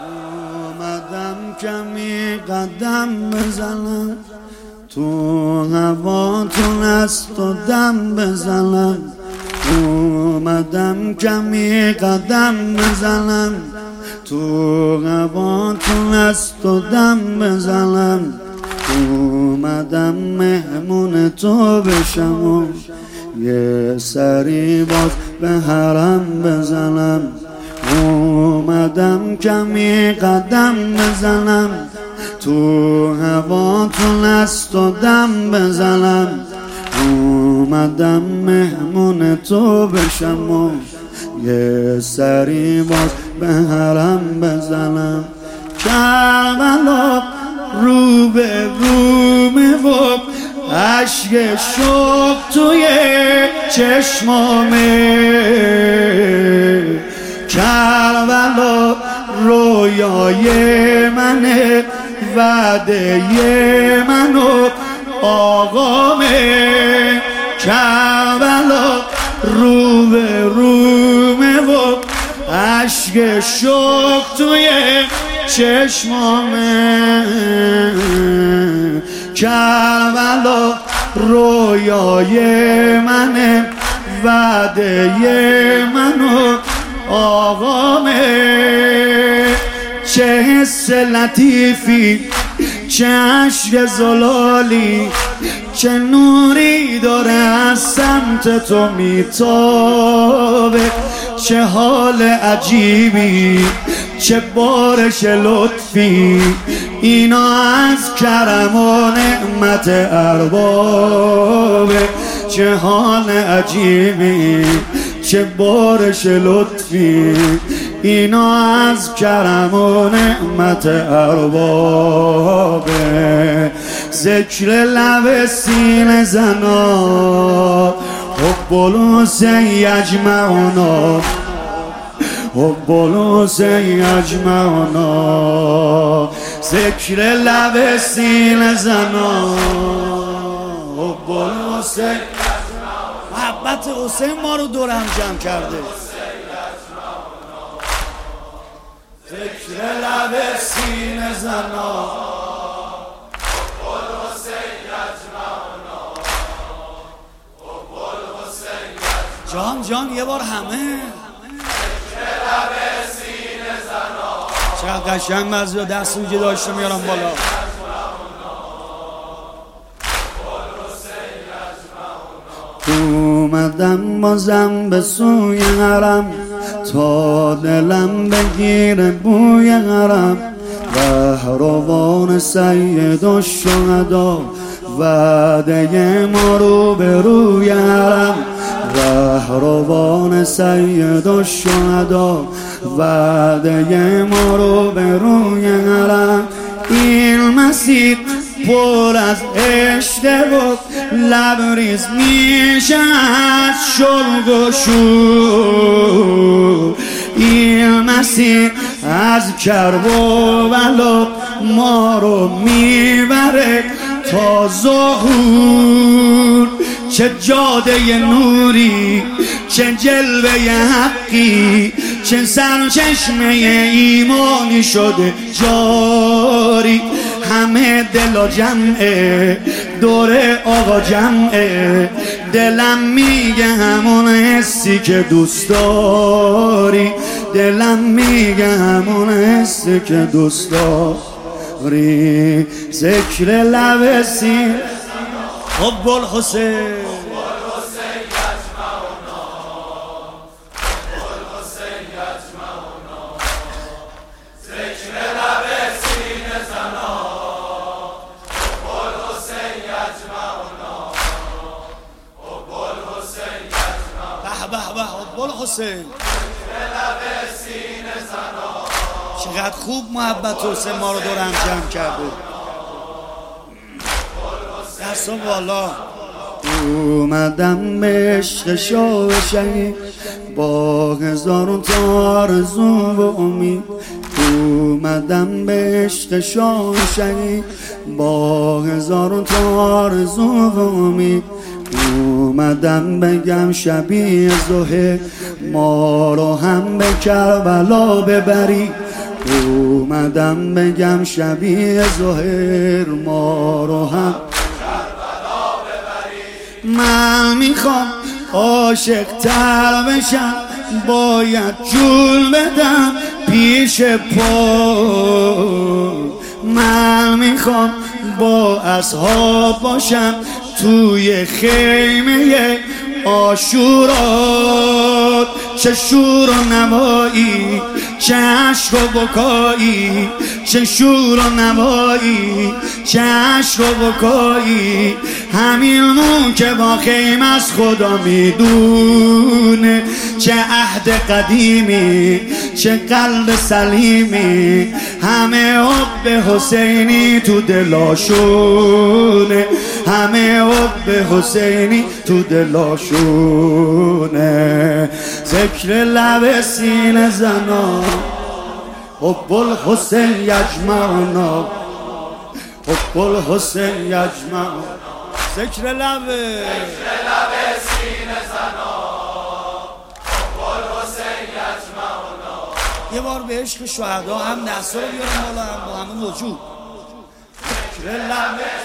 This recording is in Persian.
اومدم کمی قدم بزنم تو هواتون است و دم بزنم. اومدم کمی قدم بزنم تو هواتون است و دم بزنم. اومدم مهمون تو بشم و یه سری باز به حرم بزنم. اومدم کمی قدم بزنم تو هواتون است و دم بزنم. اومدم مهمون تو بشم و یه سری باز به حرم بزنم. کربلا رو به رومه و عشق شوق توی چشمامه. کربلا رویای منه، وعده من و آقامه. کربلا رو به رومه و عشق شوق توی چشمامه. کربلا رویای منه، وعده من و آقامه. چه حس لطیفی، چه عشق زلالی، چه نوری داره از سمت تو میتابه. چه حال عجیبی، چه بارش لطفی، اینا از کرم و نعمت اربابه. چه حال عجیبی، چه بارش لطفی، اینا از کرم و نعمت اربابه. ذکر لب سینه زنا، حب الحسین یجمعنا، حب الحسین یجمعنا. ذکر لب سینه زنا، حب الحسین. محبت حسین ما رو دور هم جمع کرده. ذکر لب سینه زنا، حب الحسین یجمعنا، حب الحسین یجمعنا. جان یه بار همه. ذکر لب سینه زنا، چقدر قشنگ مزه دست اونجا داشته میارم بالا. اومدم بازم به سوی حرم تا دلم بگیره بوی حرم. رهروان سید الشهدا، وعده ما رو به روی حرم. رهروان سید الشهدا، وعده ما رو به روی حرم. این مسیر پر از عشق و لبریز میشه از شلق و شور. این مسیر از کرب و بلا ما رو میبره تا ظهور. چه جاده نوری، چه جلوه حقی، چه سرچشمه ایمانی شده جاری. همه دل جمعه، دور آقا جمعه. دلم میگه همون حسی که دوست داری، دلم میگه همون حسی که دوست داری. ذکر لب سینه، حب الحسین. حسین چقدر خوب محبت حسین ما رو دور هم جمع کرده. دستم بالا. اومدم به عشق شاه شهید با هزارون تا آرزو و امید. اومدم به عشق شاه شهید با هزارون تا آرزو و امید. اومدم بگم شبیه زهیر ما رو هم به کربلا ببری. اومدم بگم شبیه ظهر ما رو هم من میخوام عاشق تر بشم، باید جول بدم پیش پا. من میخوام با اصحاب باشم توی خیمه عاشورا، چه شور و نوایی، چه عشق و بکایی، چه شور و نوایی، چه عشق و بکایی. همین مون که با خیم از خدا میدونه، چه عهد قدیمی، چه قلب سلیمی. همه حب حسینی تو دلاشونه، همه حب حسینی تو دلاشونه. ذکر لب سینه زنا، حب الحسین یجمعنا، حب الحسین یجمعنا. ذکر لب سینه زنا، حب الحسین یجمعنا. یه بار به عشق شهدا هم نصر رو بیارم بالا، هم با همه وجود. ذکر لب